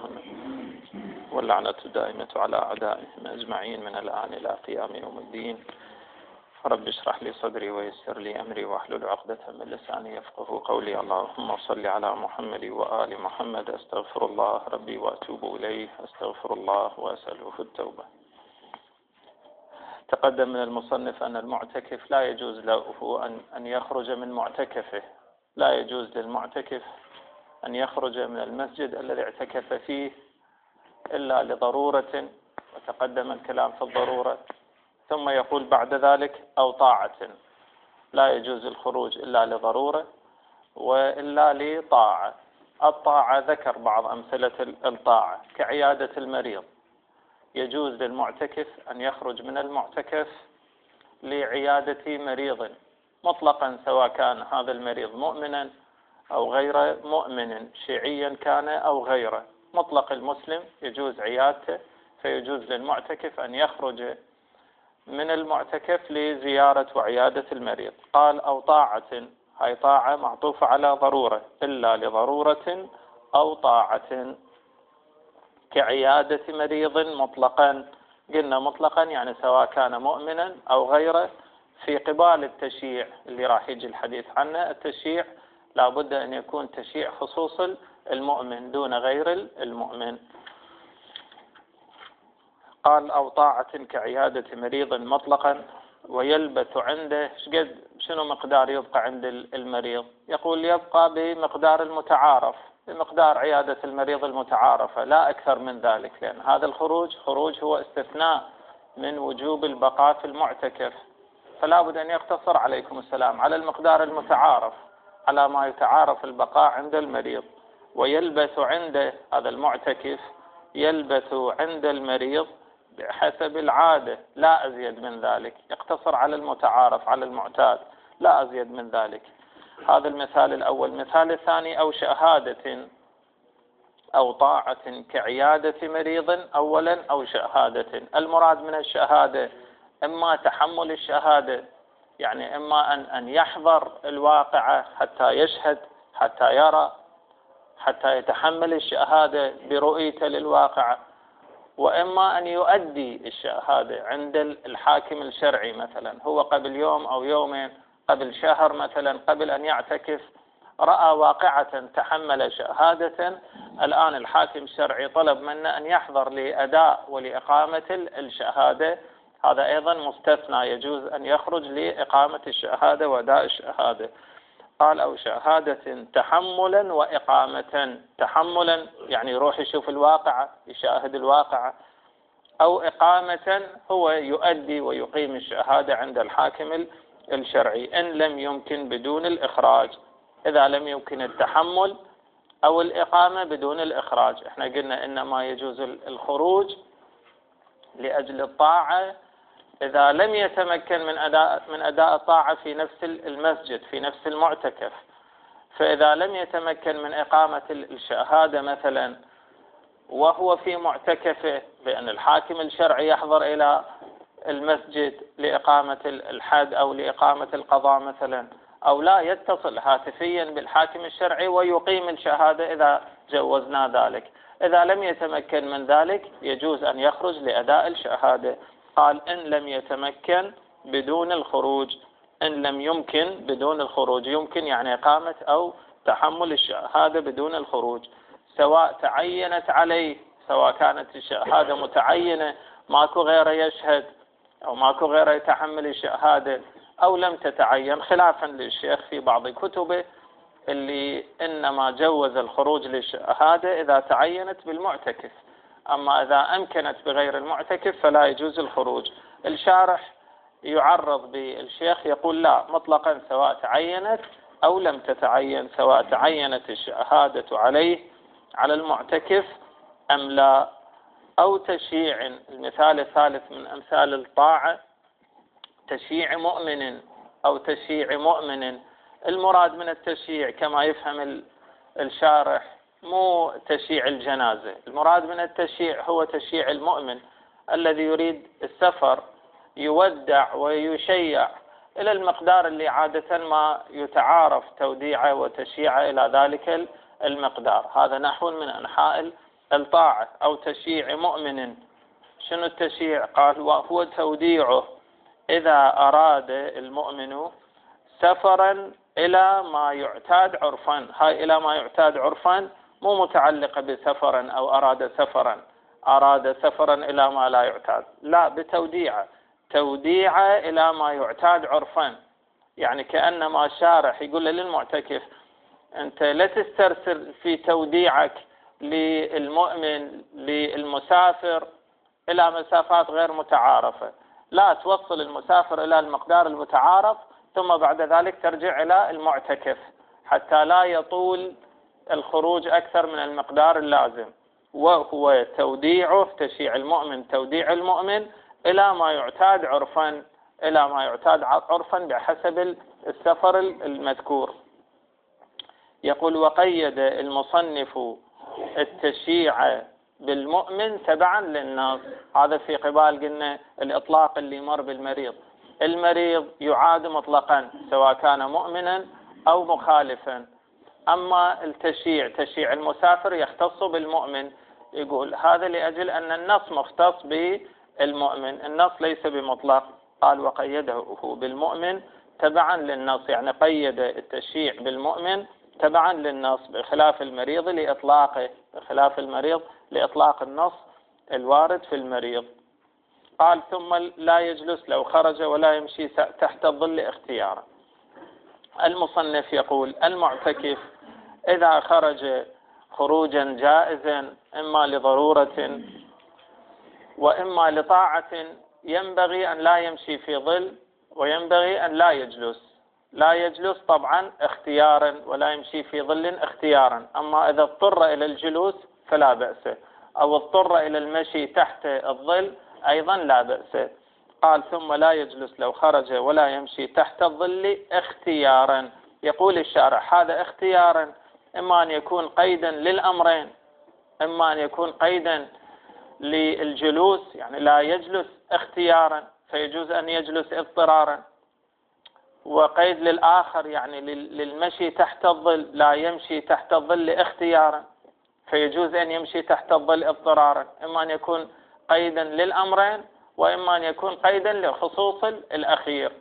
محمد، واللعنة الدائمة على أعدائهم أجمعين من الآن إلى قيام يوم الدين. رب اشرح لي صدري ويسر لي أمري واحلل عقدة من لساني يفقه قولي. اللهم صل على محمد وآل محمد. أستغفر الله ربي وأتوب إليه، أستغفر الله وأسأله التوبة. تقدم من المصنف أن المعتكف لا يجوز له أن يخرج من معتكفه، لا يجوز للمعتكف أن يخرج من المسجد الذي اعتكف فيه إلا لضرورة، وتقدم الكلام في الضرورة. ثم يقول بعد ذلك أو طاعة، لا يجوز الخروج إلا لضرورة وإلا لطاعة. الطاعة ذكر بعض أمثلة الطاعة كعيادة المريض، يجوز للمعتكف أن يخرج من المعتكف لعيادة مريض مطلقا، سواء كان هذا المريض مؤمنا أو غير مؤمن، شيعيا كان أو غيره، مطلق المسلم يجوز عيادته. فيجوز للمعتكف أن يخرج من المعتكف لزيارة وعيادة المريض. قال أو طاعة، هاي طاعة معطوفة على ضرورة، إلا لضرورة أو طاعة كعيادة مريض مطلقا. قلنا مطلقا يعني سواء كان مؤمنا أو غيره. في قبال التشييع اللي راح يجي الحديث عنه، التشييع لابد أن يكون تشييع خصوص المؤمن دون غير المؤمن. قال أو طاعة كعيادة مريض مطلقا ويلبث عنده. شنو مقدار يبقى عند المريض؟ يقول يبقى بمقدار المتعارف، بمقدار عيادة المريض المتعارفة، لا أكثر من ذلك، لأن هذا خروج هو استثناء من وجوب البقاء في المعتكف، فلا بد أن يقتصر عليكم السلام على المقدار المتعارف، على ما يتعارف البقاء عند المريض. ويلبث عنده، هذا المعتكف يلبث عند المريض بحسب العادة، لا أزيد من ذلك، يقتصر على المتعارف على المعتاد، لا أزيد من ذلك. هذا المثال الأول. المثال الثاني أو شهادة أو طاعة كعيادة مريض أولا أو شهادة. المراد من الشهادة إما تحمل الشهادة، يعني إما أن يحضر الواقعة حتى يشهد، حتى يرى، حتى يتحمل الشهادة برؤيته للواقعة، وإما أن يؤدي الشهادة عند الحاكم الشرعي، مثلا هو قبل يوم أو يومين، قبل شهر مثلا، قبل أن يعتكف رأى واقعة تحمل شهادة، الآن الحاكم الشرعي طلب منه أن يحضر لأداء ولإقامة الشهادة، هذا أيضا مستثنى، يجوز أن يخرج لإقامة الشهادة وأداء الشهادة. قال أو شهادة تحملا وإقامة. تحملا يعني يروح يشوف الواقعة، يشاهد الواقعة، أو إقامة هو يؤدي ويقيم الشهادة عند الحاكم الشرعي إن لم يمكن بدون الإخراج. إذا لم يمكن التحمل أو الإقامة بدون الإخراج، احنا قلنا إنما يجوز الخروج لأجل الطاعة إذا لم يتمكن من أداء الطاعة في نفس المسجد، في نفس المعتكف. فإذا لم يتمكن من إقامة الشهادة مثلا وهو في معتكفه، بأن الحاكم الشرعي يحضر إلى المسجد لإقامة الحد أو لإقامة القضاء مثلا، أو لا يتصل هاتفيا بالحاكم الشرعي ويقيم الشهادة إذا جوزنا ذلك. إذا لم يتمكن من ذلك يجوز أن يخرج لأداء الشهادة. قال إن لم يتمكن بدون الخروج، إن لم يمكن بدون الخروج، يمكن يعني إقامة أو تحمل الشهادة بدون الخروج، سواء تعينت عليه، سواء كانت الشهادة متعينة ماكو غيره يشهد أو ماكو غيره يتحمل الشهادة، أو لم تتعين، خلافا للشيخ في بعض كتبه اللي إنما جوز الخروج للشهادة إذا تعينت بالمعتكف، أما إذا أمكنت بغير المعتكف فلا يجوز الخروج. الشارح يعرض بالشيخ يقول لا، مطلقا سواء تعينت أو لم تتعين، سواء تعينت الشهادة عليه على المعتكف أم لا. أو تشييع. المثال الثالث من أمثال الطاعة تشييع مؤمن أو تشييع مؤمن. المراد من التشييع كما يفهم الشارح مو تشييع الجنازة، المراد من التشييع هو تشييع المؤمن الذي يريد السفر، يودع ويشيع إلى المقدار اللي عادة ما يتعارف توديعه وتشييعه إلى ذلك المقدار. هذا نحو من أنحاء الطاعة أو تشييع مؤمن. شنو التشييع؟ قال وهو توديعه إذا أراد المؤمن سفرا إلى ما يعتاد عرفا. هاي إلى ما يعتاد عرفا مو متعلقة بسفرا أو أراد سفرا إلى ما لا يعتاد، لا، بتوديعه، توديعه إلى ما يعتاد عرفا. يعني كأنما شارح يقول للمعتكف أنت لا تسترسل في توديعك للمؤمن للمسافر إلى مسافات غير متعارفة، لا، توصل المسافر إلى المقدار المتعارف ثم بعد ذلك ترجع إلى المعتكف حتى لا يطول الخروج أكثر من المقدار اللازم. وهو توديعه، تشييع المؤمن، توديع المؤمن إلى ما يعتاد عرفا، إلى ما يعتاد عرفا بحسب السفر المذكور. يقول وقيد المصنف التشييع بالمؤمن تبعا للنص. هذا في قبال قلنا الإطلاق اللي مر بالمريض. المريض يعاد مطلقا سواء كان مؤمنا أو مخالفا. أما التشييع، تشييع المسافر، يختص بالمؤمن. يقول هذا لأجل أن النص مختص بالمؤمن، النص ليس بمطلق. قال وقيده بالمؤمن تبعا للنص، يعني قيد التشييع بالمؤمن تبعا للنص بخلاف المريض لإطلاقه، بخلاف المريض لإطلاق النص الوارد في المريض. قال ثم لا يجلس لو خرج ولا يمشي تحت الظل اختيارا. المصنف يقول المعتكف إذا خرج خروجا جائزا إما لضرورة وإما لطاعة ينبغي أن لا يمشي في ظل وينبغي أن لا يجلس. لا يجلس طبعا اختيارا ولا يمشي في ظل اختيارا. أما إذا اضطر إلى الجلوس فلا بأس، أو اضطر إلى المشي تحت الظل أيضا لا بأس. قال ثم لا يجلس لو خرج ولا يمشي تحت الظل اختيارا. يقول الشارح هذا اختيارا إما أن يكون قيدا للأمرين، إما أن يكون قيدا للجلوس يعني لا يجلس اختيارا فيجوز أن يجلس اضطرارا، وقيد للآخر يعني للمشي تحت الظل لا يمشي تحت الظل اختيارا فيجوز أن يمشي تحت الظل اضطرارا. إما أن يكون قيدا للأمرين وإما أن يكون قيدا لخصوص الأخير.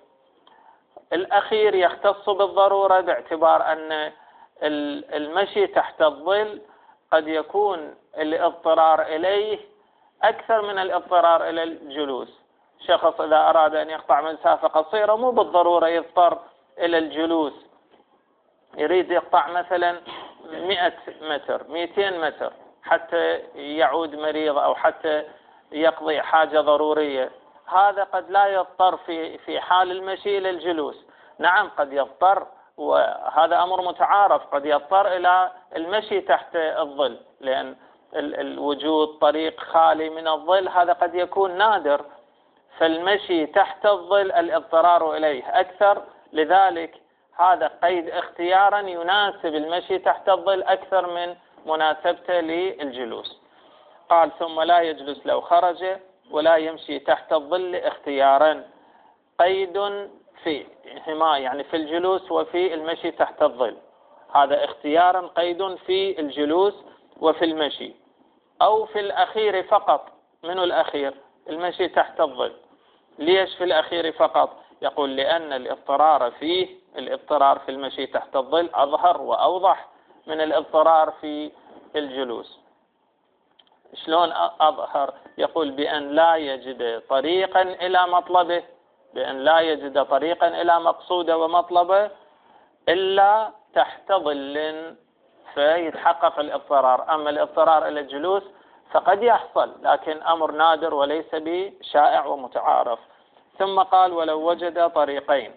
الأخير يختص بالضرورة باعتبار أن المشي تحت الظل قد يكون الاضطرار إليه أكثر من الاضطرار إلى الجلوس. شخص إذا أراد أن يقطع مسافة قصيرة مو بالضرورة يضطر إلى الجلوس، يريد يقطع مثلا 100 متر 200 متر حتى يعود مريض أو حتى يقضي حاجة ضرورية، هذا قد لا يضطر في حال المشي إلى الجلوس. نعم قد يضطر، وهذا أمر متعارف، قد يضطر إلى المشي تحت الظل لأن الوجود طريق خالي من الظل هذا قد يكون نادر، فالمشي تحت الظل الاضطرار إليه أكثر، لذلك هذا قيد اختيارا يناسب المشي تحت الظل أكثر من مناسبته للجلوس. قال ثم لا يجلس لو خرج ولا يمشي تحت الظل اختيارا. قيد فيهما يعني في الجلوس وفي المشي تحت الظل، هذا اختيارا قيد في الجلوس وفي المشي، أو في الأخير فقط. من الأخير؟ المشي تحت الظل. ليش في الأخير فقط؟ يقول لأن الاضطرار في المشي تحت الظل أظهر وأوضح من الاضطرار في الجلوس. شلون أظهر؟ يقول بأن لا يجد طريقا إلى مطلبه، بأن لا يجد طريقا إلى مقصوده ومطلبه إلا تحت ظل فيتحقق الاضطرار. أما الاضطرار إلى الجلوس فقد يحصل لكن أمر نادر وليس بشائع ومتعارف. ثم قال ولو وجد طريقين.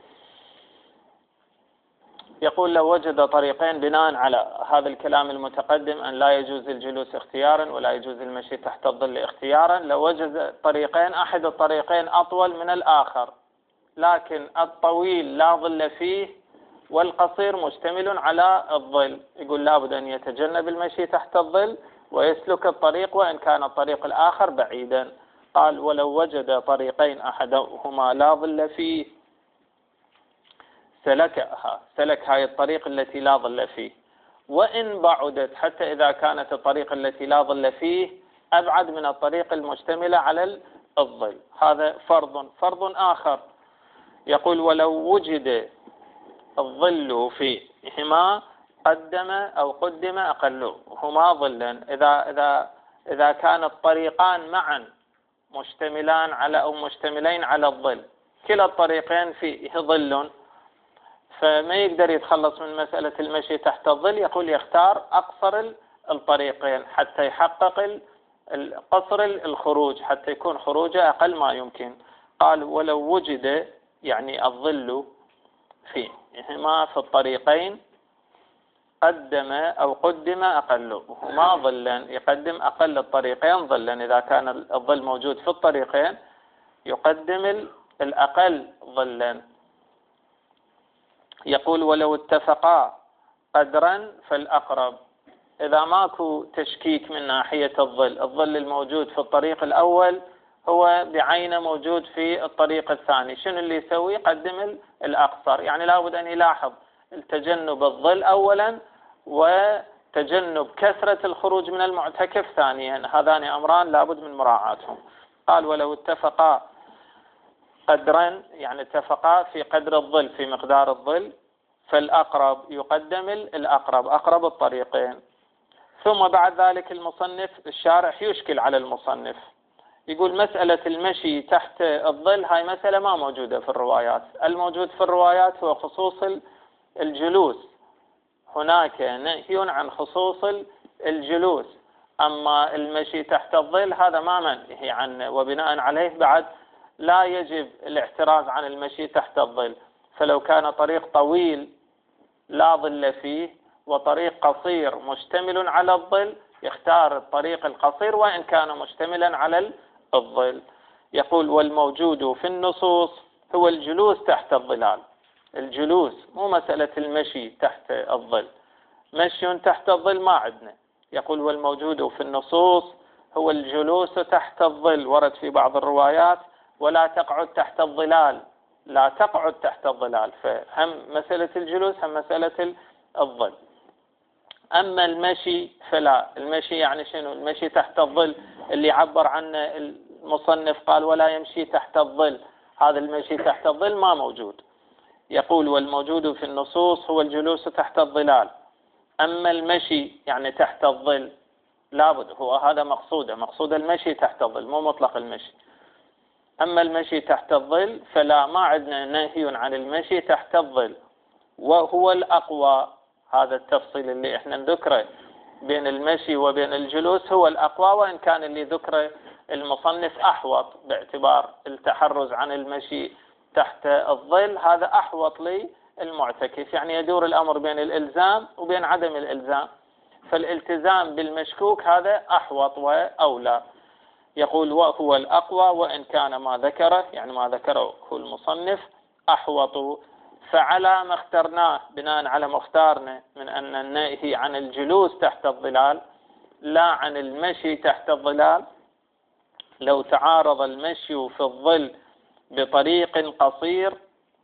يقول لو وجد طريقين بناء على هذا الكلام المتقدم أن لا يجوز الجلوس اختيارا ولا يجوز المشي تحت الظل اختيارا، لو وجد طريقين أحد الطريقين أطول من الآخر لكن الطويل لا ظل فيه والقصير مشتمل على الظل، يقول لابد أن يتجنب المشي تحت الظل ويسلك الطريق وإن كان الطريق الآخر بعيدا. قال ولو وجد طريقين أحدهما لا ظل فيه سلك هاي الطريق التي لا ظل فيه، وإن بعدت، حتى إذا كانت الطريق التي لا ظل فيه أبعد من الطريق المشتملة على الظل. هذا فرض آخر، يقول ولو وجد الظل فيهما قدم أو قدم أقل هما ظلا. إذا كان الطريقان معا مشتملان على أو مشتملين على الظل، كلا الطريقين فيه ظل، فما يقدر يتخلص من مسألة المشي تحت الظل، يقول يختار أقصر الطريقين حتى يحقق قصر الخروج، حتى يكون خروجه أقل ما يمكن. قال ولو وجد يعني الظل فيهما في الطريقين قدم أو قدم أقلهما ظلا، يقدم أقل الطريقين ظلا. إذا كان الظل موجود في الطريقين يقدم الأقل ظلا. يقول ولو اتفقا قدرا فالأقرب. إذا ماكو تشكيك من ناحية الظل الموجود في الطريق الأول هو بعينه موجود في الطريق الثاني، شنو اللي يسوي؟ يقدم الأقصر. يعني لابد أن يلاحظ التجنب الظل أولا وتجنب كثرة الخروج من المعتكف ثانيا، هذان أمران لابد من مراعاتهم. قال ولو اتفقا قدرا، يعني اتفقا في قدر الظل، في مقدار الظل، فالأقرب يقدم الأقرب، أقرب الطريقين. ثم بعد ذلك المصنف الشارح يشكل على المصنف، يقول مسألة المشي تحت الظل هاي مسألة ما موجودة في الروايات. الموجود في الروايات هو خصوص الجلوس، هناك نهي عن خصوص الجلوس، أما المشي تحت الظل هذا ما منهي عنه، وبناء عليه بعد لا يجب الاحتراز عن المشي تحت الظل. فلو كان طريق طويل لا ظل فيه وطريق قصير مشتمل على الظل يختار الطريق القصير وإن كان مشتملا على الظل. يقول والموجود في النصوص هو الجلوس تحت الظلال. الجلوس مو مسألة المشي تحت الظل، مشي تحت الظل ما عندنا. يقول والموجود في النصوص هو الجلوس تحت الظل، ورد في بعض الروايات ولا تقعد تحت الظلال، لا تقعد تحت الظلال، فهم مسألة الجلوس هم مسألة الظل. أما المشي فلا، المشي يعني شنو؟ المشي تحت الظل اللي عبر عنه المصنف قال ولا يمشي تحت الظل، هذا المشي تحت الظل ما موجود. يقول والموجود في النصوص هو الجلوس تحت الظلال. أما المشي يعني تحت الظل لابد، هو هذا مقصود المشي تحت الظل مو مطلق المشي. أما المشي تحت الظل فلا، ما عندنا نهي عن المشي تحت الظل، وهو الأقوى. هذا التفصيل اللي احنا نذكره بين المشي وبين الجلوس هو الأقوى، وإن كان اللي ذكره المصنف أحوط باعتبار التحرز عن المشي تحت الظل، هذا أحوط للمعتكف، يعني يدور الأمر بين الإلزام وبين عدم الإلزام، فالالتزام بالمشكوك هذا أحوط وأولى. يقول وهو الأقوى وإن كان ما ذكره، يعني ما ذكره المصنف أحوط. فعلى ما اخترناه، بناء على ما اختارنا من أن النهي عن الجلوس تحت الظلال لا عن المشي تحت الظلال، لو تعارض المشي في الظل بطريق قصير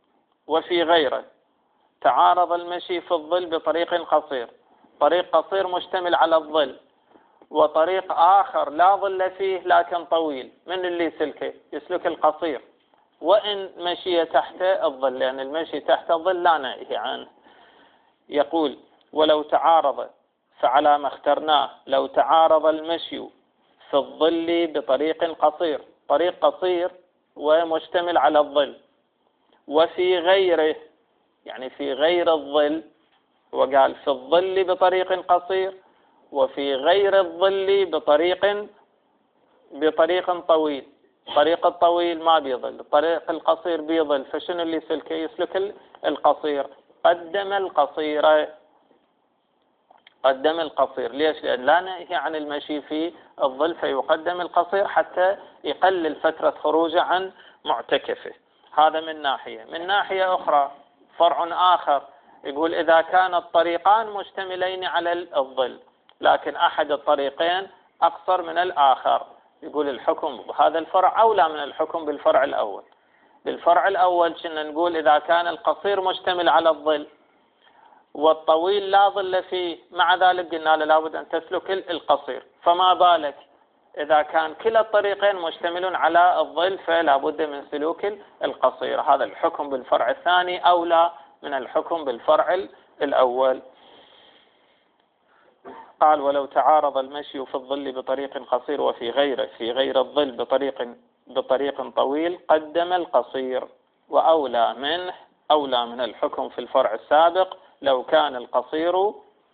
وفي غيره، تعارض المشي في الظل بطريق قصير، طريق قصير مشتمل على الظل، وطريق آخر لا ظل فيه لكن طويل، من اللي يسلكه؟ يسلك القصير وإن مشي تحت الظل، لأن المشي تحت الظل لا نهي عنه. يقول ولو تعارض، فعلى ما اخترناه لو تعارض المشي في الظل بطريق قصير، طريق قصير ومشتمل على الظل، وفي غيره يعني في غير الظل، وقال في الظل بطريق قصير وفي غير الظل بطريق طويل. الطريق الطويل ما بيظل، الطريق القصير بيظل، فشنو اللي يسلكه؟ يسلك القصير. قدم القصير. ليش؟ لأن لا نهي عن المشي في الظل، فيقدم القصير حتى يقلل فترة خروجه عن معتكفه. هذا من ناحية. من ناحية أخرى فرع آخر يقول إذا كان الطريقان مشتملين على الظل لكن أحد الطريقين أقصر من الآخر، يقول الحكم بهذا الفرع أولى من الحكم بالفرع الأول. بالفرع الأول كنا نقول إذا كان القصير مشتمل على الظل والطويل لا ظل فيه، مع ذلك قلنا له لابد أن تسلك القصير، فما بالك إذا كان كلا الطريقين مشتمل على الظل فلا بد من سلوك القصير. هذا الحكم بالفرع الثاني أولى من الحكم بالفرع الأول. قال ولو تعارض المشي في الظل بطريق قصير وفي غيره في غير الظل بطريق طويل قدم القصير، أولى من الحكم في الفرع السابق لو كان القصير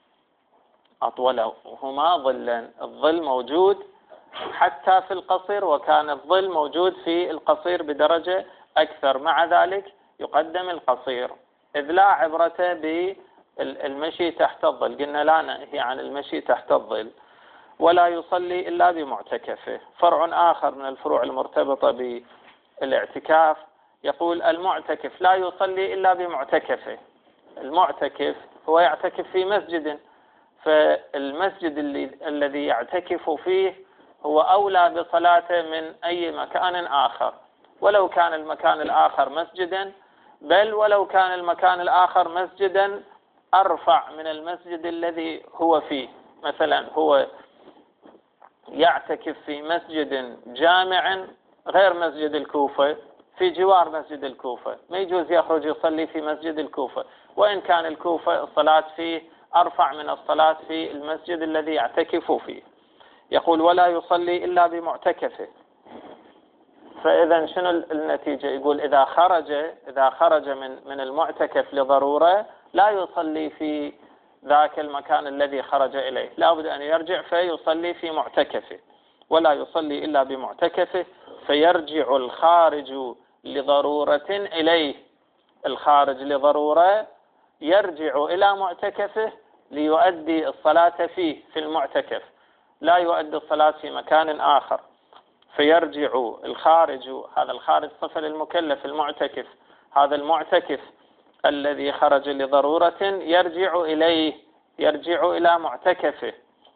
أطولهما ظلا. الظل موجود حتى في القصير، وكان الظل موجود في القصير بدرجة أكثر، مع ذلك يقدم القصير، إذ لا عبرة بالمشي تحت الظل. قلنا لا نهي عن المشي تحت الظل. ولا يصلي إلا بمعتكفه. فرع آخر من الفروع المرتبطة بالاعتكاف يقول المعتكف لا يصلي إلا بمعتكفه. المعتكف هو يعتكف في مسجد، فالمسجد الذي يعتكف فيه هو أولى بصلاته من أي مكان آخر، ولو كان المكان الآخر مسجدا، بل ولو كان المكان الآخر مسجدا أرفع من المسجد الذي هو فيه. مثلا هو يعتكف في مسجد جامع غير مسجد الكوفة، في جوار مسجد الكوفة، ما يجوز يخرج يصلي في مسجد الكوفة، وإن كان الكوفة الصلاة فيه أرفع من الصلاة في المسجد الذي يعتكف فيه. يقول ولا يصلي إلا بمعتكفه. فإذا شنو النتيجة؟ يقول إذا خرج من المعتكف لضرورة لا يصلي في ذاك المكان الذي خرج إليه، لا بد أن يرجع فيصلي في معتكفه. ولا يصلي إلا بمعتكفه فيرجع الخارج لضرورة إليه. الخارج لضرورة يرجع إلى معتكفه ليؤدي الصلاة فيه في المعتكف، لا يؤدي الصلاة في مكان آخر. فيرجع الخارج، هذا الخارج صفة للمكلف المعتكف، هذا المعتكف الذي خرج لضرورة يرجع إلى معتكفه،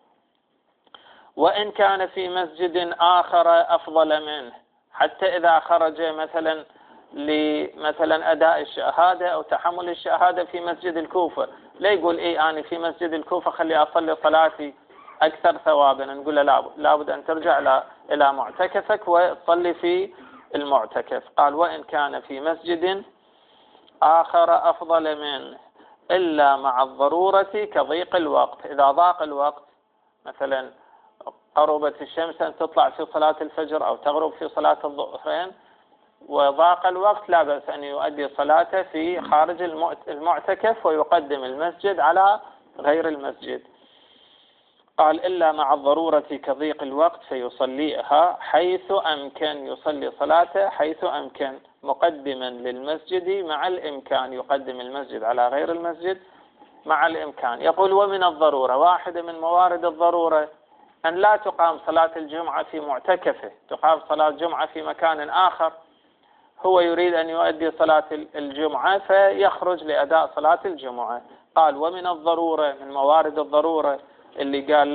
وإن كان في مسجد آخر أفضل منه. حتى إذا خرج مثلا لمثلا أداء الشهادة أو تحمل الشهادة في مسجد الكوفة، لا يقول أنا في مسجد الكوفة خلي أصلي صلاتي أكثر ثوابا، نقول له لابد أن ترجع إلى معتكفك وتصلي في المعتكف. قال وإن كان في مسجد آخر أفضل منه إلا مع الضرورة كضيق الوقت. إذا ضاق الوقت، مثلا قربت الشمس أن تطلع في صلاة الفجر أو تغرب في صلاة الظهرين وضاق الوقت، لا بأس أن يؤدي صلاته في خارج المعتكف ويقدم المسجد على غير المسجد. قال إلا مع الضرورة كضيق الوقت فيصليها حيث أمكن، يصلي صلاته حيث أمكن مقدما للمسجد مع الإمكان، يقدم المسجد على غير المسجد مع الإمكان. يقول ومن الضرورة، واحدة من موارد الضرورة أن لا تقام صلاة الجمعة في معتكفه، تقام صلاة الجمعة في مكان آخر، هو يريد أن يؤدي صلاة الجمعة فيخرج لأداء صلاة الجمعة. قال ومن الضرورة، من موارد الضرورة اللي قال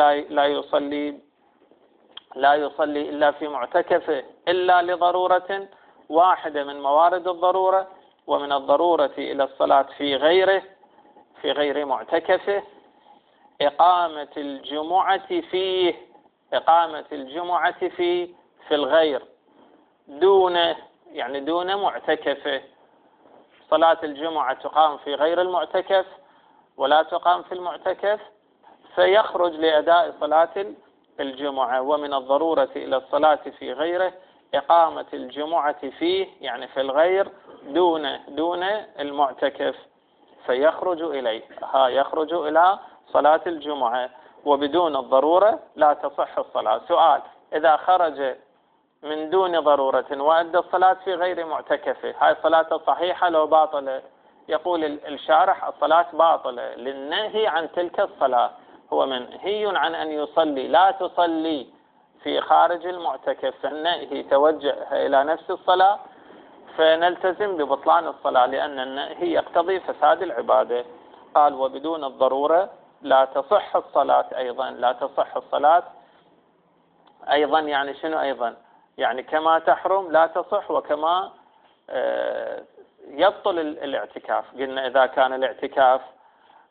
لا يصلي إلا في معتكفه إلا لضرورة، واحدة من موارد الضرورة ومن الضرورة إلى الصلاة في غير معتكفه إقامة الجمعة فيه في الغير دون معتكفه. صلاة الجمعة تقام في غير المعتكف ولا تقام في المعتكف، فيخرج لأداء صلاة الجمعة. ومن الضرورة إلى الصلاة في غيره إقامة الجمعة فيه، يعني في الغير دون المعتكف، فيخرج إليه، يخرج إلى صلاة الجمعة. وبدون الضرورة لا تصح الصلاة. سؤال: إذا خرج من دون ضرورة وأدى الصلاة في غير معتكفه، هاي صلاة صحيحة لو باطلة؟ يقول الشارح الصلاة باطلة للنهي عن تلك الصلاة، هو منهي عن أن يصلي، لا تصلي في خارج المعتكف، فالنهي توجه إلى نفس الصلاة، فنلتزم ببطلان الصلاة لأن النهي يقتضي فساد العبادة. قال وبدون الضرورة لا تصح الصلاة أيضا. لا تصح الصلاة أيضا يعني شنو أيضا؟ يعني كما تحرم لا تصح وكما يبطل الاعتكاف. قلنا إذا كان الاعتكاف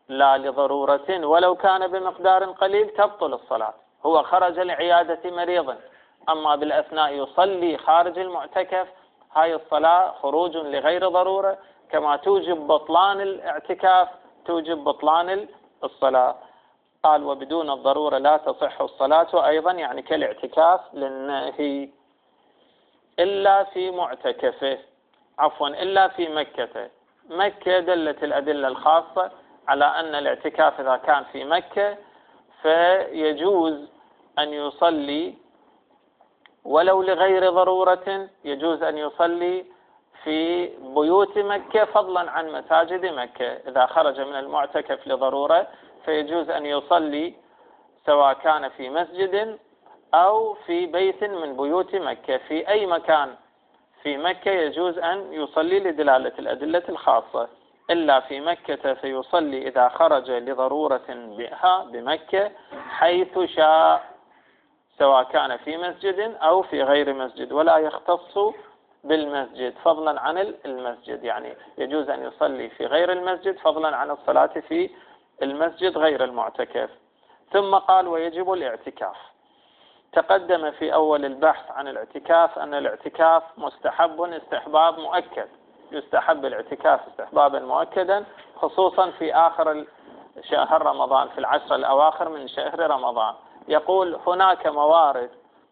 لا لضرورة ولو كان بمقدار قليل تبطل الصلاة. هو خرج لعيادة مريض، أما بالأثناء يصلي خارج المعتكف، هاي الصلاة خروج لغير ضرورة، كما توجب بطلان الاعتكاف توجب بطلان الصلاة. قال وبدون الضرورة لا تصح الصلاة، وأيضا يعني كالاعتكاف للنهي إلا في معتكفه، عفوا إلا في مكة. مكة دلت الأدلة الخاصة على أن الاعتكاف إذا كان في مكة فيجوز أن يصلي ولو لغير ضرورة، يجوز أن يصلي في بيوت مكة فضلا عن مساجد مكة. إذا خرج من المعتكف لضرورة فيجوز أن يصلي سواء كان في مسجد أو في بيت من بيوت مكة، في أي مكان في مكة يجوز أن يصلي لدلالة الأدلة الخاصة، إلا في مكة فيصلي إذا خرج لضرورة بها بمكة حيث شاء، سواء كان في مسجد أو في غير مسجد، ولا يختص بالمسجد فضلا عن المسجد، يعني يجوز أن يصلي في غير المسجد فضلا عن الصلاة في المسجد غير المعتكف. ثم قال ويجب الاعتكاف. تقدم في أول البحث عن الاعتكاف أن الاعتكاف مستحب استحباب مؤكد، يستحب الاعتكاف استحبابا مؤكدا، خصوصا في آخر شهر رمضان، في العشر الأواخر من شهر رمضان. يقول هناك موارد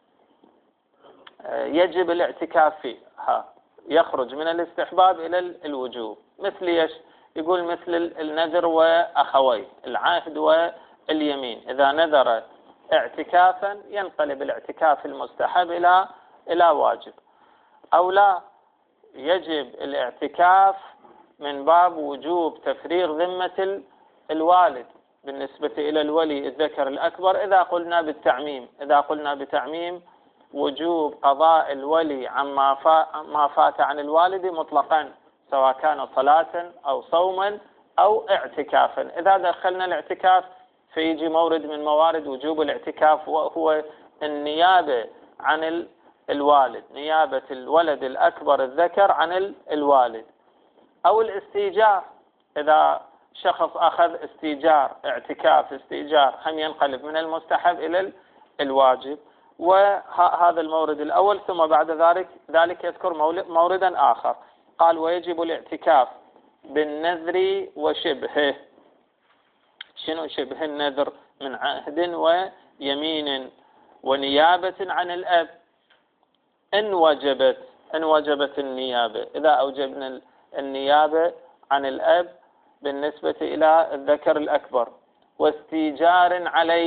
يجب الاعتكاف فيها، يخرج من الاستحباب إلى الوجوب، مثل ايش؟ يقول مثل النذر وأخويه، العهد واليمين. إذا نذر اعتكافا ينقلب الاعتكاف المستحب إلى واجب، أو لا يجب الاعتكاف من باب وجوب تفريغ ذمة الوالد بالنسبة إلى الولي الذكر الأكبر. إذا قلنا بتعميم وجوب قضاء الولي عما ما فات عن الوالد مطلقا، سواء كان صلاة أو صوما أو اعتكافا. إذا دخلنا الاعتكاف فيجي مورد من موارد وجوب الاعتكاف، وهو النيابة عن الوالد، نيابة الولد الأكبر الذكر عن الوالد، أو الاستيجار. إذا شخص أخذ استيجار، اعتكاف استيجار، هم ينقلب من المستحب إلى الواجب. وهذا المورد الأول. ثم بعد ذلك يذكر موردا آخر، قال ويجب الاعتكاف بالنذر وشبهه. شنو شبه النذر؟ من عهد ويمين ونيابة عن الأب، إن وجبت النيابة، إذا أوجبنا النيابة عن الأب بالنسبة إلى الذكر الأكبر، واستيجار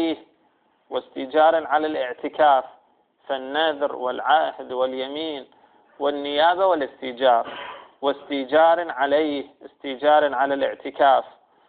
على الاعتكاف، فالنذر والعهد واليمين والنيابة والاستيجار، واستيجار على الاعتكاف.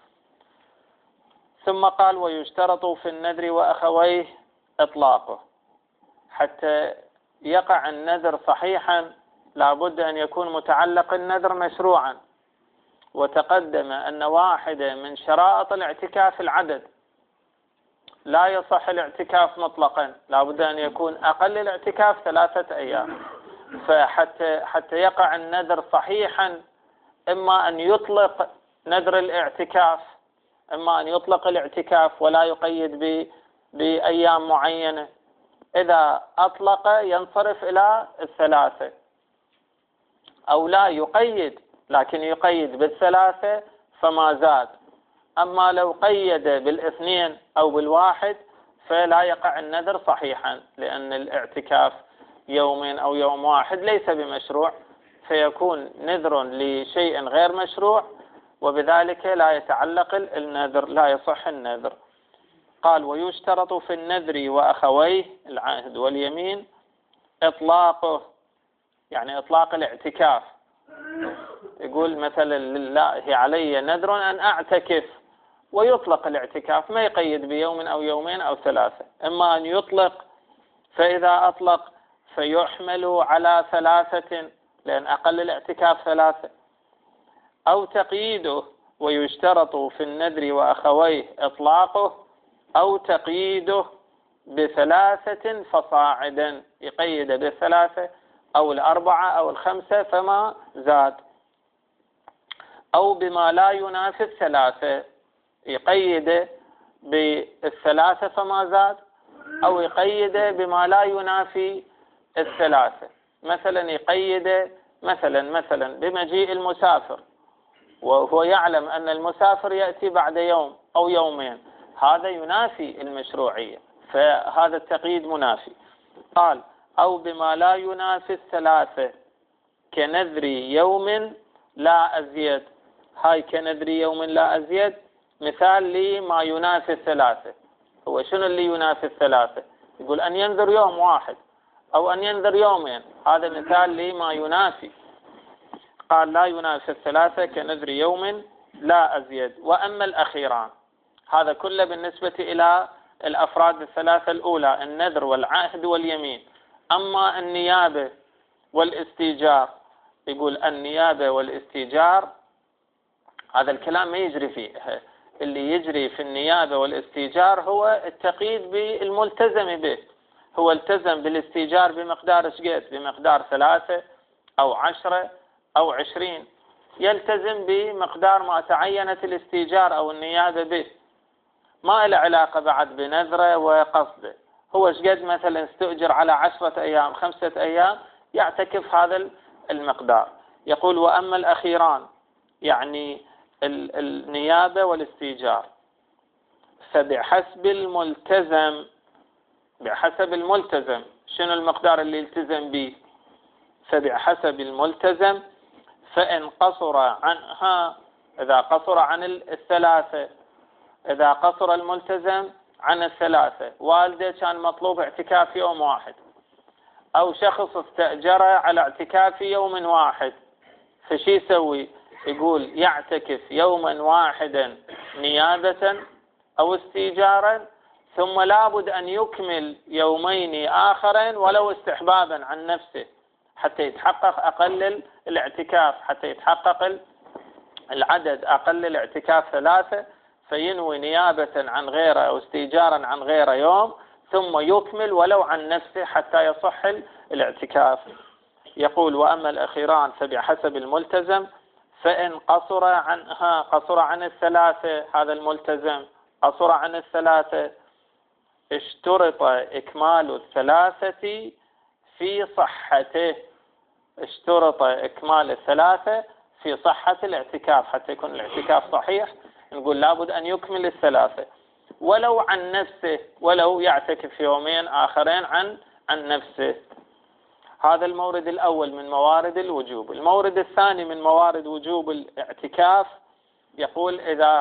ثم قال ويشترط في النذر وأخويه إطلاقه. حتى يقع النذر صحيحا لابد أن يكون متعلق النذر مشروعا، وتقدم أن واحدة من شرائط الاعتكاف العدد، لا يصح الاعتكاف مطلقا، لابد أن يكون أقل الاعتكاف 3 أيام. فحتى يقع النذر صحيحا إما أن يطلق نذر الاعتكاف، إما أن يطلق الاعتكاف ولا يقيد بأيام معينة. إذا أطلق ينصرف إلى 3، أو لا يقيد لكن يقيد 3 فما زاد. أما لو قيد 2 أو 1 فلا يقع النذر صحيحا، لأن الاعتكاف 2 أو يوم واحد ليس بمشروع، فيكون نذر لشيء غير مشروع، وبذلك لا يتعلق النذر، لا يصح النذر. قال ويشترط في النذر وأخويه العهد واليمين إطلاقه، يعني إطلاق الاعتكاف. يقول مثلا لله علي نذر أن أعتكف، ويطلق الاعتكاف، ما يقيد بيوم أو يومين أو 3. إما أن يطلق، فإذا أطلق فيحمل على 3 لأن أقل الاعتكاف 3، أو تقييده. ويشترط في النذر وأخويه إطلاقه أو تقييده ب3 فصاعدا، يقيد ب3 أو 4 أو 5 فما زاد، أو بما لا ينافي 3. يقيده بالثلاثة فما زاد، أو يقيده بما لا ينافي الثلاثة. مثلا يقيده مثلا بمجيء المسافر، وهو يعلم أن المسافر يأتي بعد يوم أو يومين، هذا ينافي المشروعية، فهذا التقييد منافي. قال أو بما لا ينافي الثلاثة كنذر يوم لا أزيد. هاي كنذر يوم لا أزيد مثال لما ينافي الثلاثة. هو شنو اللي ينافي الثلاثة؟ يقول أن ينذر يوم واحد أو أن ينذر يومين، هذا مثال لما ينافي. قال لا ينافي الثلاثة كنذر يوم لا أزيد. وأما الأخيران، هذا كله بالنسبة إلى الأفراد الثلاثة الأولى، النذر والعهد واليمين. أما النيابة والاستيجار، يقول النيابة والاستيجار هذا الكلام ما يجري فيه. اللي يجري في النيابة والاستيجار هو التقييد بالملتزم به. هو التزم بالاستيجار بمقدار شقد؟ بمقدار 3 أو 10 أو 20، يلتزم بمقدار ما تعينت الاستيجار أو النيابة به، ما له علاقة بعد بنذره وقصده. هو شقد مثلا استؤجر على 10 أيام 5 أيام، يعتكف هذا المقدار. يقول وأما الأخيران يعني النيابة والاستيجار فبحسب الملتزم، بحسب الملتزم شنو المقدار اللي يلتزم به؟ فبحسب الملتزم. فإن قصر عنها، إذا قصر عن الثلاثة، إذا قصر الملتزم عن الثلاثة، والده كان مطلوب اعتكاف يوم واحد، أو شخص استأجره على اعتكاف يوم واحد، فشي يسوي؟ يقول يعتكف يوما واحدا نيابة أو استيجارا، ثم لابد أن يكمل يومين آخرين ولو استحبابا عن نفسه حتى يتحقق أقل الاعتكاف، حتى يتحقق العدد أقل الاعتكاف 3، فينوي نيابة عن غيره أو استيجارا عن غيره يوم، ثم يكمل ولو عن نفسه حتى يصح الاعتكاف. يقول وأما الأخيران فبحسب الملتزم. فإن قصر عنها، قصر عن الثلاثة، هذا الملتزم قصر عن الثلاثة، اشترط إكمال الثلاثة في صحته. اشترط إكمال الثلاثة في صحة الاعتكاف، حتى يكون الاعتكاف صحيح نقول لابد أن يكمل الثلاثة ولو عن نفسه، ولو يعتكف يومين آخرين عن نفسه. هذا المورد الأول من موارد الوجوب. المورد الثاني من موارد وجوب الاعتكاف، يقول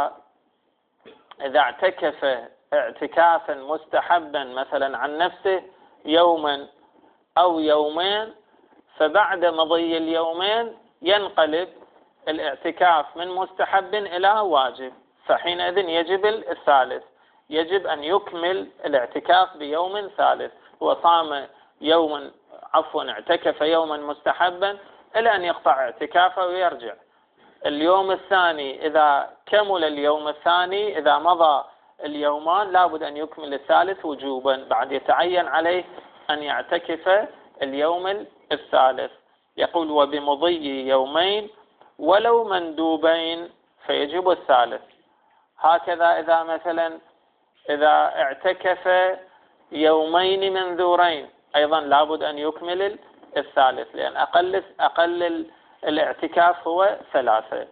إذا اعتكف اعتكافا مستحبا مثلا عن نفسه يوما أو يومين، فبعد مضي اليومين ينقلب الاعتكاف من مستحب إلى واجب، فحينئذ يجب الثالث، يجب أن يكمل الاعتكاف بيوم ثالث. هو صام يوما، اعتكف يوما مستحبا إلى أن يقطع اعتكافه ويرجع. اليوم الثاني إذا كمل اليوم الثاني، إذا مضى اليومان، لابد أن يكمل الثالث وجوبا، بعد يتعين عليه أن يعتكف اليوم الثالث. يقول وبمضي يومين ولو مندوبين فيجب الثالث. هكذا إذا مثلا إذا اعتكف يومين منذورين أيضا لابد أن يكمل الثالث، لأن أقل الاعتكاف هو 3.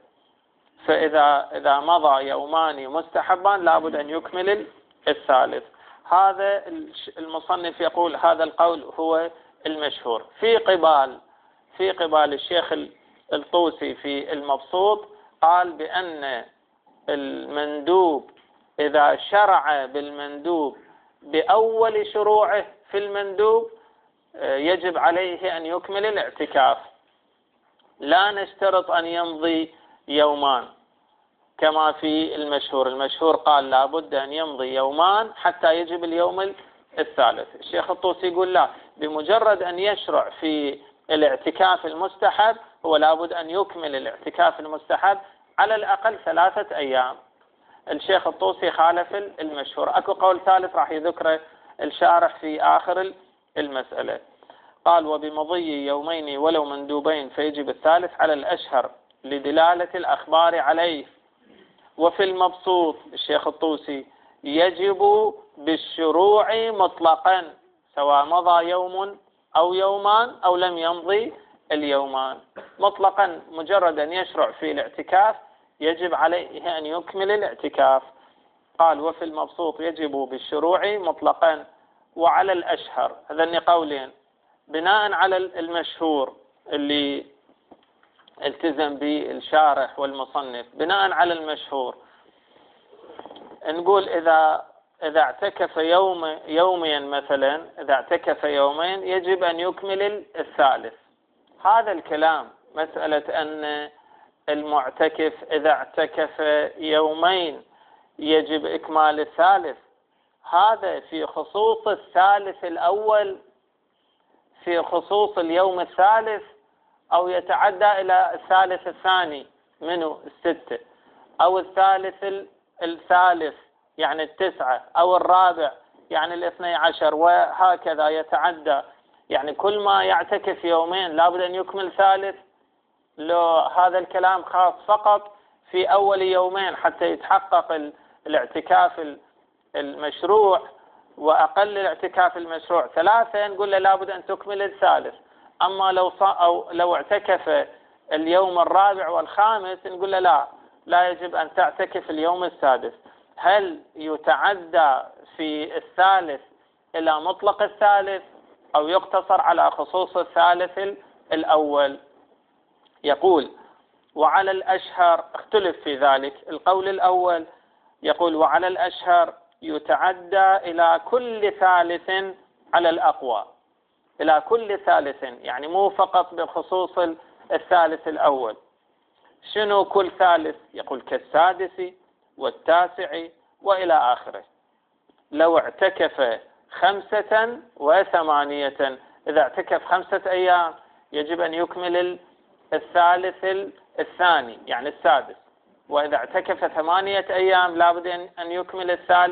فإذا مضى يومان مستحبان لابد أن يكمل الثالث. هذا المصنف يقول هذا القول هو المشهور. في قبال الشيخ الطوسي في المبسوط قال بأن المندوب إذا شرع بالمندوب بأول شروعه في المندوب يجب عليه أن يكمل الاعتكاف، لا نشترط أن يمضي يومان كما في المشهور قال لابد أن يمضي يومان حتى يجب اليوم الثالث. الشيخ الطوسي يقول لا، بمجرد أن يشرع في الاعتكاف المستحب هو لابد أن يكمل الاعتكاف المستحب على الأقل 3 أيام. الشيخ الطوسي خالف المشهور. أكو قول ثالث راح يذكره الشارح في آخر المسألة. قال وبمضي يومين ولو مندوبين فيجب الثالث على الأشهر لدلالة الأخبار عليه، وفي المبسوط الشيخ الطوسي يجب بالشروع مطلقا سواء مضى يوم أو يومان أو لم يمضي اليومان، مطلقا مجرد أن يشرع في الاعتكاف يجب عليه أن يكمل الاعتكاف. قال وفي المبسوط يجب بالشروع مطلقا وعلى الأشهر، هذين قولين بناء على المشهور اللي التزم به الشارح والمصنف. بناء على المشهور نقول إذا اعتكف يوميا مثلا، إذا اعتكف يومين يجب أن يكمل الثالث. هذا الكلام مسألة أن المعتكف إذا اعتكف يومين يجب إكمال الثالث، هذا في خصوص الثالث الأول، في خصوص اليوم الثالث، أو يتعدى إلى الثالث الثاني منه الستة، أو الثالث يعني التسعة، أو الرابع يعني الاثني عشر، وهكذا يتعدى. يعني كل ما يعتكف يومين لابد أن يكمل ثالث. لو هذا الكلام خاص فقط في أول يومين حتى يتحقق الاعتكاف المشروع، وأقل الاعتكاف المشروع ثلاثة، نقول له لابد أن تكمل الثالث. أما لو اعتكف اليوم الرابع والخامس نقول له لا يجب أن تعتكف اليوم السادس. هل يتعدى في الثالث إلى مطلق الثالث أو يقتصر على خصوص الثالث الأول؟ يقول وعلى الأشهر اختلف في ذلك. القول الأول يقول وعلى الأشهر يتعدى إلى كل ثالث على الأقوى، إلى كل ثالث، يعني مو فقط بخصوص الثالث الأول. شنو كل ثالث؟ يقول كالسادس والتاسع وإلى آخره. لو اعتكف 5 و8، إذا اعتكف 5 أيام يجب أن يكمل الثالث الثاني يعني السادس، وإذا اعتكف 8 أيام لابد أن يكمل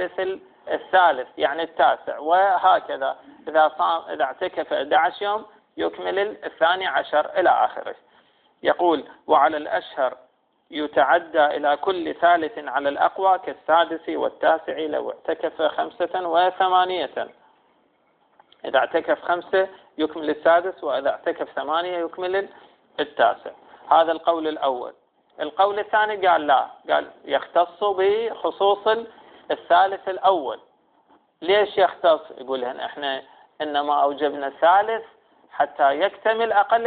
الثالث يعني التاسع، وهكذا. إذا اعتكف 11 يوم يكمل 12 إلى آخره. يقول وعلى الأشهر يتعدى إلى كل ثالث على الأقوى كالسادس والتاسع لو اعتكف 5 و8. إذا اعتكف 5 يكمل السادس، وإذا اعتكف 8 يكمل التاسع. هذا القول الأول. القول الثاني قال لا، قال يختص بخصوص الثالث الأول. ليش يختص؟ يقول احنا إنما أوجبنا الثالث حتى يكتمل أقل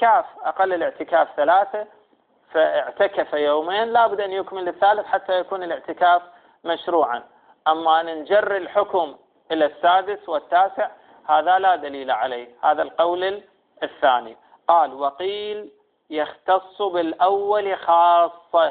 الاعتكاف 3، فاعتكف يومين لابد أن يكمل الثالث حتى يكون الاعتكاف مشروعا. أما أن نجر الحكم إلى السادس والتاسع هذا لا دليل عليه. هذا القول الثاني. قال وقيل يختص بالأول خاصة.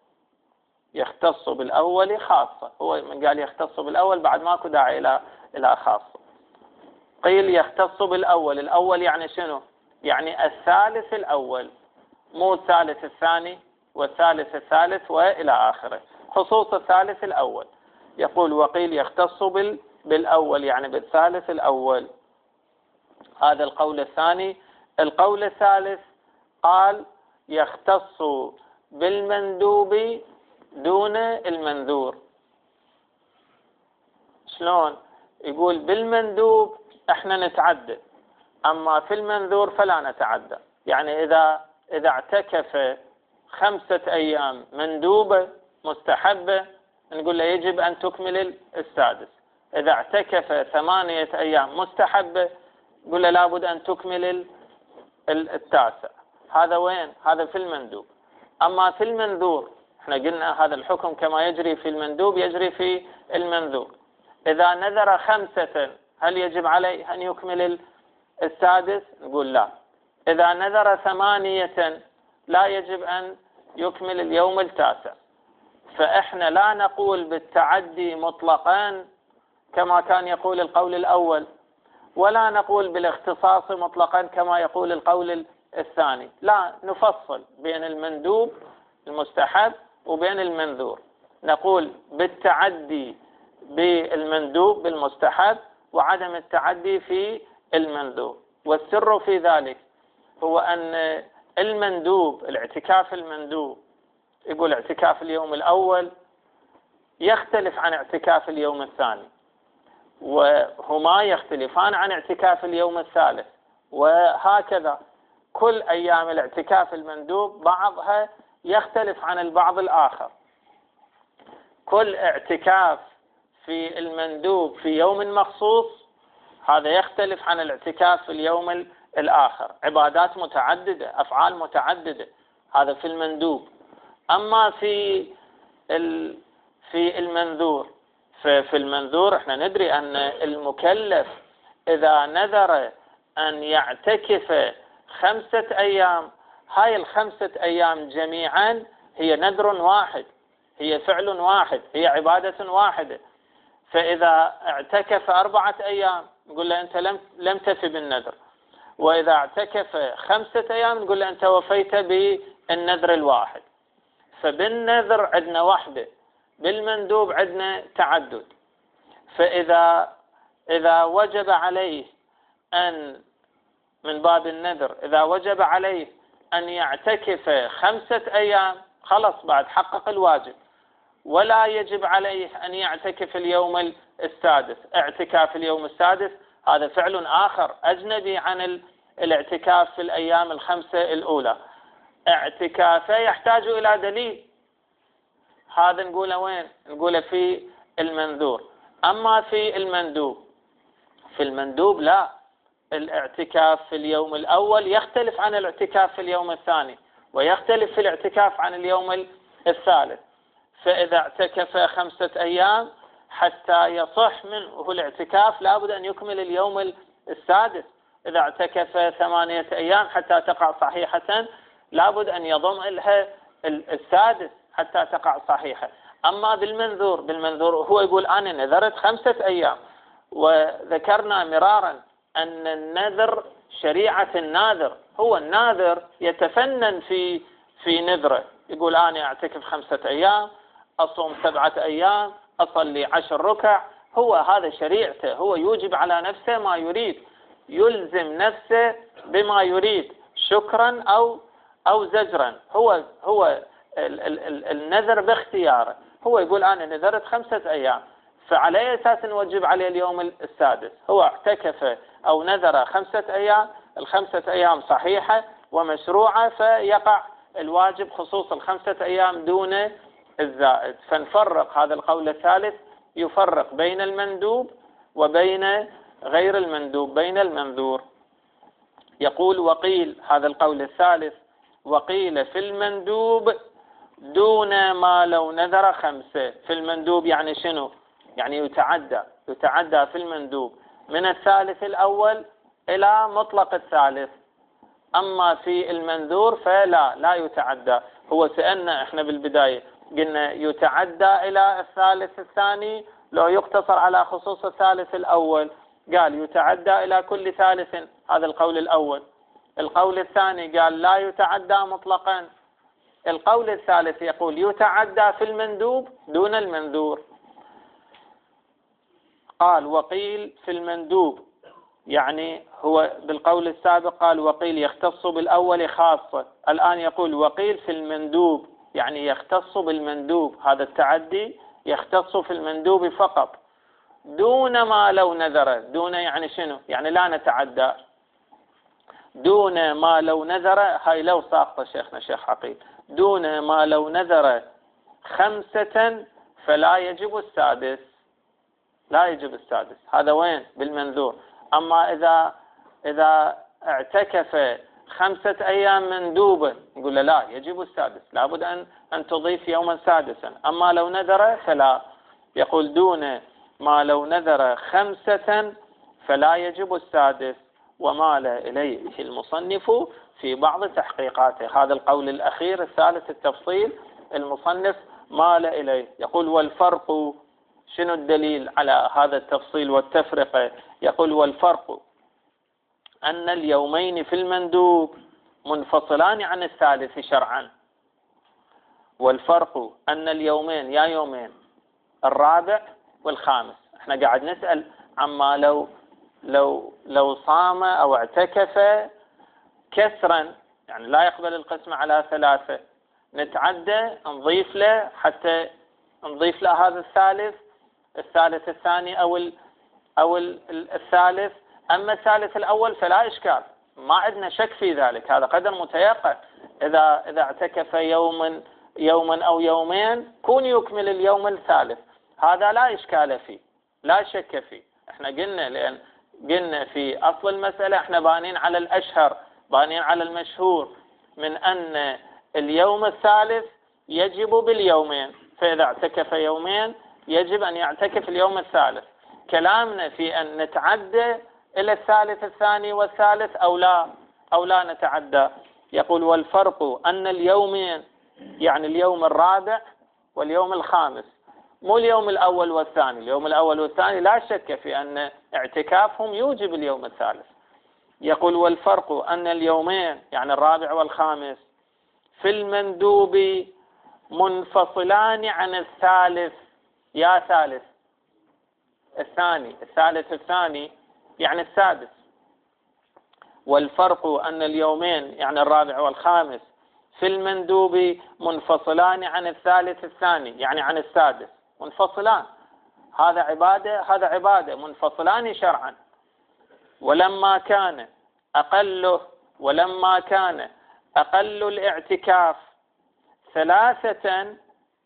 يختص بالأول خاصة، هو من قال يختص بالأول بعد ماكو داعي إلى خاصة. قيل يختص بالأول. الأول يعني شنو؟ يعني الثالث الأول، مو الثالث الثاني والثالث الثالث وإلى آخره، خصوص الثالث الأول. يقول وقيل يختص بالأول يعني بالثالث الأول. هذا القول الثاني. القول الثالث قال يختص بالمندوب دون المنذور. شلون؟ يقول بالمندوب احنا نتعدى، أما في المنذور فلا نتعدى. يعني إذا اعتكف 5 أيام مندوبة مستحبة نقول له يجب أن تكمل السادس. إذا اعتكف 8 أيام مستحبة نقول له لابد أن تكمل التاسع. هذا وين؟ هذا في المندوب. أما في المنذور احنا قلنا هذا الحكم كما يجري في المندوب يجري في المنذور. إذا نذر 5 هل يجب عليه أن يكمل السادس؟ نقول لا. إذا نذر 8 لا يجب أن يكمل اليوم التاسع. فإحنا لا نقول بالتعدي مطلقا كما كان يقول القول الأول، ولا نقول بالاختصاص مطلقا كما يقول القول الثاني. لا، نفصل بين المندوب المستحب وبين المنذور. نقول بالتعدي بالمندوب بالمستحب وعدم التعدي في المندوب. والسر في ذلك هو أن المندوب الاعتكاف المندوب يقول اعتكاف اليوم الأول يختلف عن اعتكاف اليوم الثاني، وهما يختلفان عن اعتكاف اليوم الثالث، وهكذا كل أيام الاعتكاف المندوب بعضها يختلف عن البعض الآخر. كل اعتكاف في المندوب في يوم مخصوص هذا يختلف عن الاعتكاف في اليوم الآخر، عبادات متعددة، أفعال متعددة، هذا في المندوب. أما في المنذور، في المنذور احنا ندري أن المكلف إذا نذر أن يعتكف 5 أيام، هاي ال5 أيام جميعا هي نذر واحد، هي فعل واحد، هي عبادة واحدة. فإذا اعتكف 4 أيام نقول له أنت لم تفي بالنذر، وإذا اعتكف 5 أيام نقول له أنت وفيت بالنذر الواحد. فبالنذر عندنا وحدة، بالمندوب عندنا تعدد. فإذا وجب عليه أن من باب النذر، إذا وجب عليه أن يعتكف 5 أيام خلص بعد حقق الواجب، ولا يجب عليه أن يعتكف اليوم السادس. اعتكاف اليوم السادس هذا فعل آخر أجنبي عن الاعتكاف في الأيام ال5 الأولى، اعتكافه يحتاج إلى دليل، هذا نقوله وين؟ نقوله في المنذور. أما في المندوب لا، الاعتكاف في اليوم الأول يختلف عن الاعتكاف في اليوم الثاني، ويختلف في الاعتكاف عن اليوم الثالث. فإذا اعتكف 5 أيام حتى يصح منه الاعتكاف لابد أن يكمل اليوم السادس. إذا اعتكف 8 أيام حتى تقع صحيحة لابد أن يضم لها السادس حتى تقع صحيحة. أما بالمنذور هو يقول أنا نذرت 5 أيام، وذكرنا مرارا أن النذر شريعة الناذر، هو الناذر يتفنن في نذره، يقول أنا أعتكف 5 أيام، أصوم 7 أيام، أصلي 10 ركع، هو هذا شريعته، هو يوجب على نفسه ما يريد، يلزم نفسه بما يريد شكرا أو زجرا. هو النذر باختياره، هو يقول أنا نذرت 5 أيام، فعلى أساس نوجب عليه اليوم السادس. هو اعتكف أو نذر 5 أيام، ال5 أيام صحيحة ومشروعة، فيقع الواجب خصوص ال5 أيام دون الزائد. فنفرق هذا القول الثالث، يفرق بين المندوب وبين غير المندوب، بين المنذور. يقول وقيل، هذا القول الثالث، وقيل في المندوب دون ما لو نذر 5. في المندوب يعني شنو؟ يعني يتعدى في المندوب من الثالث الأول إلى مطلق الثالث. أما في المنذور فلا يتعدى. هو سألنا احنا بالبداية قلنا يتعدى إلى الثالث الثاني لو يقتصر على خصوص الثالث الأول، قال يتعدى إلى كل ثالث، هذا القول الأول. القول الثاني قال لا يتعدى مطلقا. القول الثالث يقول يتعدى في المندوب دون المنذور. قال وقيل في المندوب، يعني هو بالقول السابق قال وقيل يختص بالأول خاصة، الآن يقول وقيل في المندوب يعني يختص بالمندوب، هذا التعدي يختص في المندوب فقط دون ما لو نذر. دون يعني شنو؟ يعني لا نتعدى دون ما لو نذر، هاي لو ساقطة شيخنا شيخ عقيل، دون ما لو نذر 5 فلا يجب السادس، لا يجب السادس. هذا وين؟ بالمنذور. أما إذا اعتكف 5 أيام مندوبة نقول له لا يجب السادس، لابد أن تضيف يوما سادسا. أما لو نذر فلا، يقول دون ما لو نذر 5 فلا يجب السادس، ومال إليه المصنف في بعض تحقيقاته. هذا القول الأخير الثالث التفصيل المصنف مال إليه. يقول والفرق، شنو الدليل على هذا التفصيل والتفرقة؟ يقول والفرق أن اليومين في المندوب منفصلان عن الثالث شرعا. والفرق أن اليومين، يا يومين الرابع والخامس. احنا قاعد نسأل عما لو صام أو اعتكف كسرا، يعني لا يقبل القسمة على 3، نتعدى نضيف له حتى نضيف له هذا الثالث الثاني أو الثالث. أما الثالث الأول فلا إشكال، ما عندنا شك في ذلك، هذا قدر متيقن. إذا اعتكف يوما أو يومين كون يكمل اليوم الثالث، هذا لا إشكال فيه، لا شك فيه. احنا لأن قلنا في أصل المسألة احنا بانين على الأشهر، بانين على المشهور من أن اليوم الثالث يجب باليومين، فإذا اعتكف يومين يجب أن يعتكف اليوم الثالث. كلامنا في أن نتعدى إلى الثالث الثاني والثالث أو لا نتعدى. يقول والفرق أن اليومين يعني اليوم الرابع واليوم الخامس، مو اليوم الأول والثاني. اليوم الأول والثاني لا شك في أن اعتكافهم يوجب اليوم الثالث. يقول والفرق أن اليومين يعني الرابع والخامس في المندوب منفصلان عن الثالث. يا ثالث الثاني، الثالث الثاني يعني السادس. والفرق أن اليومين يعني الرابع والخامس في المندوب منفصلان عن الثالث الثاني يعني عن السادس، منفصلان. هذا عبادة هذا عبادة، منفصلان شرعا. ولما كان أقل الاعتكاف 3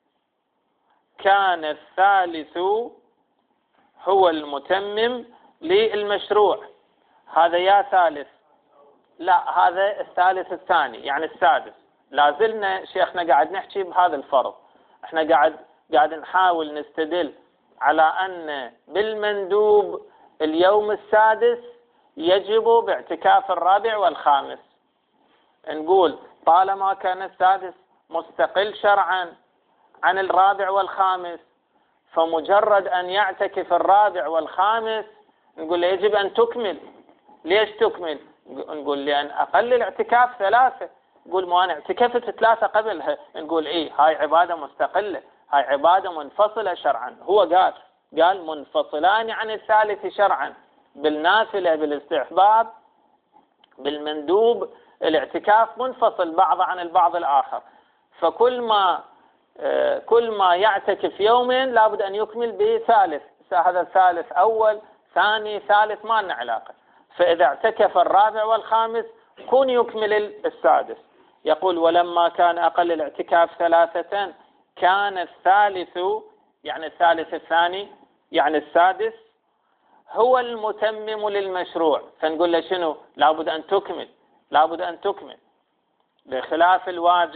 كان الثالث هو المتمم للمشروع. هذا يا ثالث، لا هذا الثالث الثاني يعني السادس. لازلنا شيخنا قاعد نحكي بهذا الفرض، احنا قاعد نحاول نستدل على أن بالمندوب اليوم السادس يجب باعتكاف الرابع والخامس. نقول طالما كان السادس مستقل شرعا عن الرابع والخامس، فمجرد أن يعتكف الرابع والخامس نقول يجب أن تكمل. ليش تكمل؟ نقول لأن أقل الاعتكاف 3. نقول ما أنا اعتكفت 3 قبلها، نقول هاي عبادة مستقلة، هاي عبادة منفصلة شرعا. هو قال منفصلان عن الثالث شرعا، بالنافلة بالاستحباب بالمندوب الاعتكاف منفصل بعض عن البعض الآخر. فكل ما يعتكف يومين لابد أن يكمل بثالث، هذا الثالث أول ثاني ثالث ما لنا علاقة. فإذا اعتكف الرابع والخامس كون يكمل السادس. يقول ولما كان أقل الاعتكاف 3 كان الثالث يعني الثالث الثاني يعني السادس هو المتمم للمشروع. فنقول له شنو؟ لابد أن تكمل بخلاف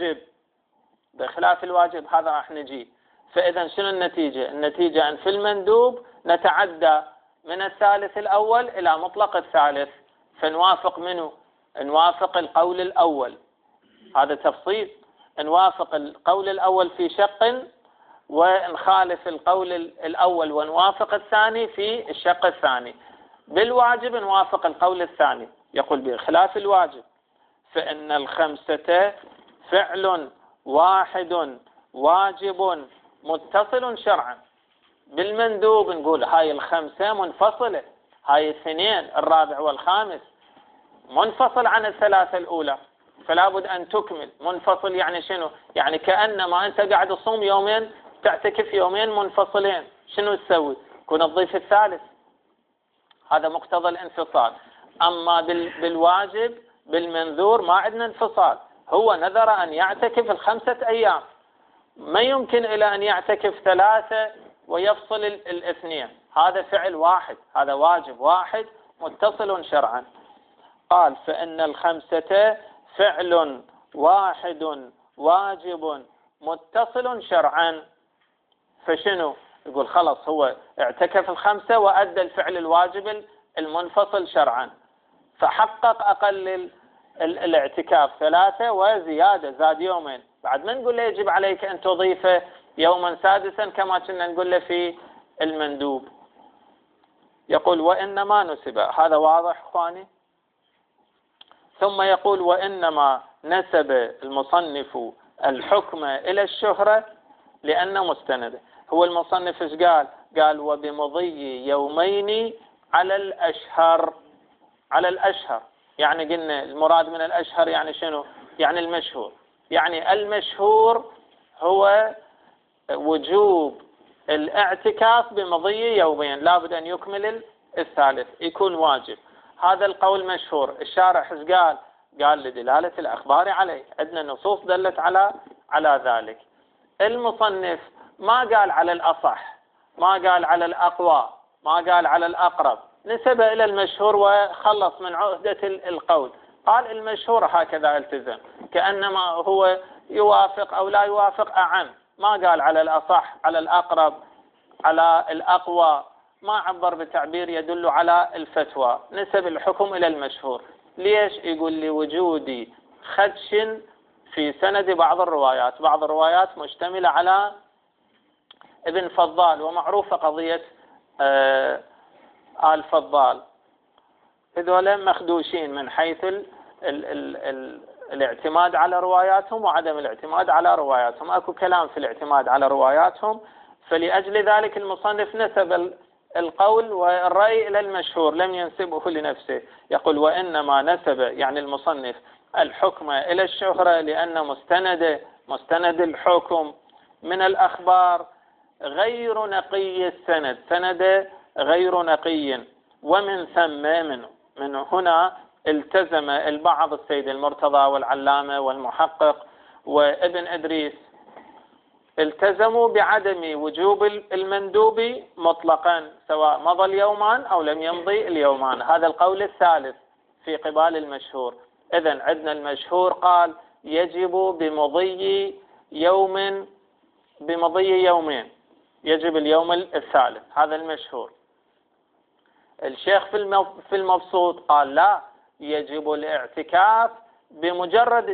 الواجب. هذا راح نجي. فإذا شنو النتيجة؟ النتيجة أن في المندوب نتعدى من الثالث الأول إلى مطلق الثالث، فنوافق منه؟ نوافق القول الأول. هذا تفصيل. نوافق القول الأول في شق ونخالف القول الأول ونوافق الثاني في الشق الثاني. بالواجب نوافق القول الثاني. يقول بخلاف الواجب فإن 5 فعل واحد واجب متصل شرعا. بالمندوب نقول هاي 5 منفصلة، هاي 2 الرابع والخامس منفصل عن ال3 الأولى، فلا بد أن تكمل. منفصل يعني شنو؟ يعني كأنما أنت قاعد تصوم يومين تعتكف يومين منفصلين، شنو تسوي؟ كون تضيف الثالث، هذا مقتضى الانفصال. أما بالواجب بالمنذور ما عندنا انفصال. هو نذر أن يعتكف 5 أيام، ما يمكن إلى أن يعتكف 3 ويفصل 2. هذا فعل واحد، هذا واجب واحد متصل شرعا. قال فإن 5 فعل واحد واجب متصل شرعا. فشنو؟ يقول خلص هو اعتكف 5 وأدى الفعل الواجب المنفصل شرعا، فحقق أقل الاعتكاف 3 وزيادة، زاد يومين. بعد ما نقول له يجب عليك أن تضيف يوما سادسا كما كنا نقول له في المندوب. يقول وإنما نسب، هذا واضح اخواني. ثم يقول وإنما نسب المصنف الحكم إلى الشهرة لأن مستنده. هو المصنف ايش قال وبمضي يومين على الأشهر. يعني قلنا المراد من الأشهر يعني شنو؟ يعني المشهور. يعني المشهور هو وجوب الاعتكاف بمضي يومين، لابد أن يكمل الثالث يكون واجب. هذا القول مشهور. الشارع ايش قال؟ قال لدلالة الأخبار عليه، عندنا نصوص دلت على ذلك. المصنف ما قال على الأصح، ما قال على الأقوى، ما قال على الأقرب، نسب إلى المشهور وخلص من عهدة القول. قال المشهور هكذا التزم، كأنما هو يوافق أو لا يوافق أعم. ما قال على الأصح، على الأقرب، على الأقوى، ما عبر بتعبير يدل على الفتوى، نسب الحكم إلى المشهور. ليش؟ يقول لوجود خدش في سند بعض الروايات. بعض الروايات مشتملة على ابن فضال، ومعروفة قضية آل فضال، هذول مخدوشين من حيث الاعتماد على رواياتهم وعدم الاعتماد على رواياتهم. اكو كلام في الاعتماد على رواياتهم، فلأجل ذلك المصنف نسب القول والرأي إلى المشهور، لم ينسبه لنفسه. يقول وإنما نسب يعني المصنف الحكم إلى الشهرة لأن مستند الحكم من الأخبار غير نقي السند، سند غير نقي. ومن ثم من هنا التزم البعض، السيد المرتضى والعلامة والمحقق وابن إدريس، التزموا بعدم وجوب المندوب مطلقا سواء مضى اليومان أو لم يمضي اليومان. هذا القول الثالث في قبال المشهور. إذن عندنا المشهور قال يجب بمضي يومين، يجب اليوم الثالث، هذا المشهور. الشيخ في المبسوط قال لا، يجب الاعتكاف بمجرد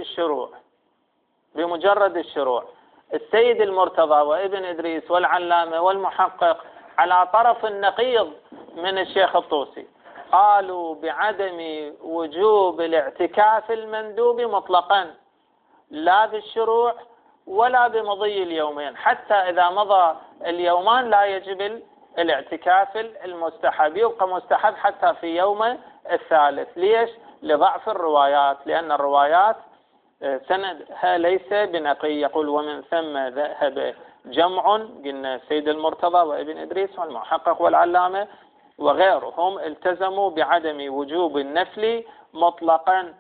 الشروع. السيد المرتضى وابن إدريس والعلامة والمحقق على طرف النقيض من الشيخ الطوسي، قالوا بعدم وجوب الاعتكاف المندوب مطلقا، لا بالشروع ولا بمضي اليومين. حتى إذا مضى اليومان لا يجب الاعتكاف المستحب، يبقى مستحب حتى في يوم الثالث. ليش؟ لضعف الروايات، لأن الروايات سندها ليس بنقي. يقول ومن ثم ذهب جمع، قلنا السيد المرتضى وابن إدريس والمحقق والعلامة وغيرهم التزموا بعدم وجوب النفل مطلقا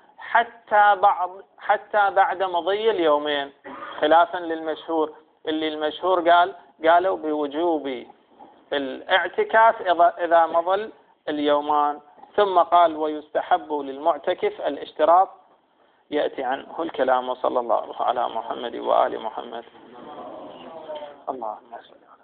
حتى بعد مضي اليومين، خلافا للمشهور اللي المشهور قالوا بوجوب الاعتكاف إذا مضى اليومان. ثم قال ويستحب للمعتكف الاشتراط، يأتي عنه الكلام. وصلى الله على محمد وآل محمد. اللهم صل